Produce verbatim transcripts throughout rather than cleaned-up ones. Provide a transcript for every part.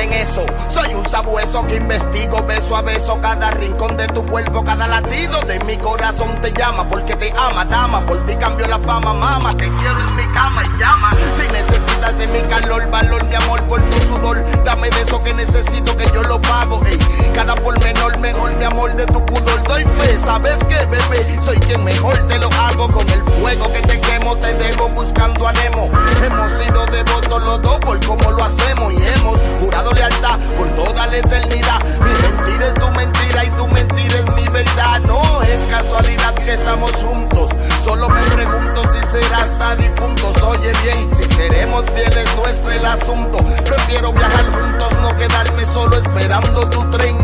en eso. Soy un sabueso que investigo beso a beso cada rincón de tu cuerpo, cada latido de mi corazón te llama porque te ama, dama. Por ti cambio la fama, mama. Te quiero en mi cama y llama. Si necesitas de mi calor, valor, mi amor por tu sudor, dame de eso que necesito que yo lo pago. Ey, cada por menor, mejor mi amor de tu pudor. Doy fe, ¿sabes qué, bebé? Soy quien mejor te lo hago. Con el fuego que te quemo, te dejo buscando a Nemo. Hemos sido devotos los dos por cómo lo hacemos y hemos jurado lealtad por toda la eternidad. Mi mentira es tu mentira y tu mentira es mi verdad. No es casualidad que estamos juntos. Solo me pregunto si será hasta difuntos. Oye bien, si seremos fieles no es el asunto. Prefiero viajar juntos, no quedarme solo esperando tu tren.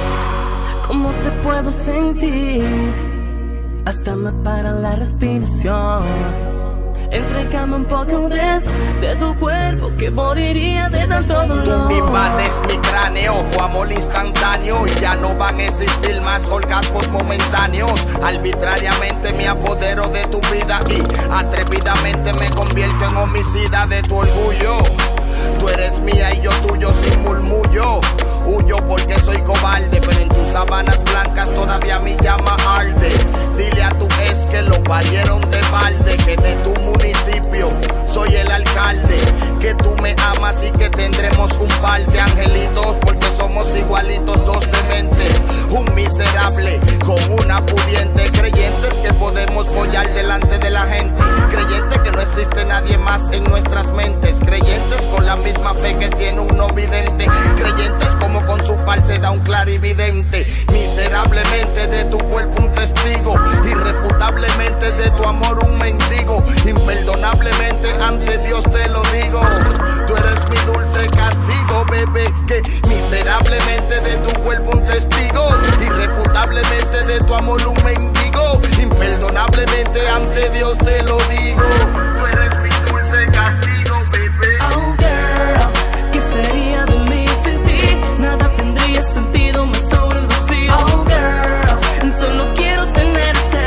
¿Cómo te puedo sentir? Hasta me para la respiración. Entrégame un poco de eso, de tu cuerpo que moriría de tanto dolor. Tú invades mi cráneo, fue amor instantáneo y ya no van a existir más orgasmos momentáneos. Arbitrariamente me apodero de tu vida y atrevidamente me convierto en homicida de tu orgullo. Tú eres mía y yo tuyo sin murmullo. Huyo porque soy cobarde, pero en tus sábanas blancas todavía mi llama arde. Dile a tu ex que lo parieron de balde, que de tu municipio soy el alcalde, que tú me amas y que tendremos un par de angelitos, porque somos igualitos, dos dementes, un miserable con una pudiente, creyentes que podemos follar delante de la gente, creyentes que no existe nadie más en nuestras mentes, creyentes con la misma fe que tiene un no vidente, creyentes como con su falsedad un clarividente, miserablemente de tu cuerpo un testigo, irrefutablemente de tu amor un mendigo, imperdonablemente ante Dios te lo digo. Tú eres mi dulce castigo, bebé, que miserablemente de tu cuerpo un testigo, irrefutablemente de tu amor un mendigo, imperdonablemente ante Dios te lo digo. Tú eres mi dulce castigo, bebé. Oh girl, ¿qué sería de mí sin ti? Nada tendría sentido más sobre el vacío. Oh girl, solo quiero tenerte,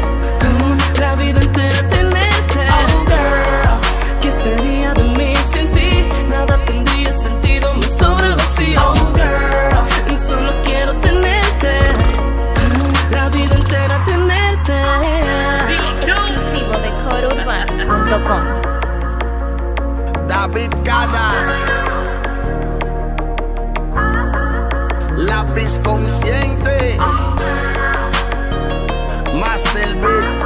uh, la vida entera tenerte. Oh girl, ¿qué sería de mí sin ti? Nada tendría sentido más sobre el vacío. Oh girl, solo quiero tenerte, uh, la vida entera tenerte. Exclusivo de coro urbano punto com. David Cana, lápiz consciente, Master Beat.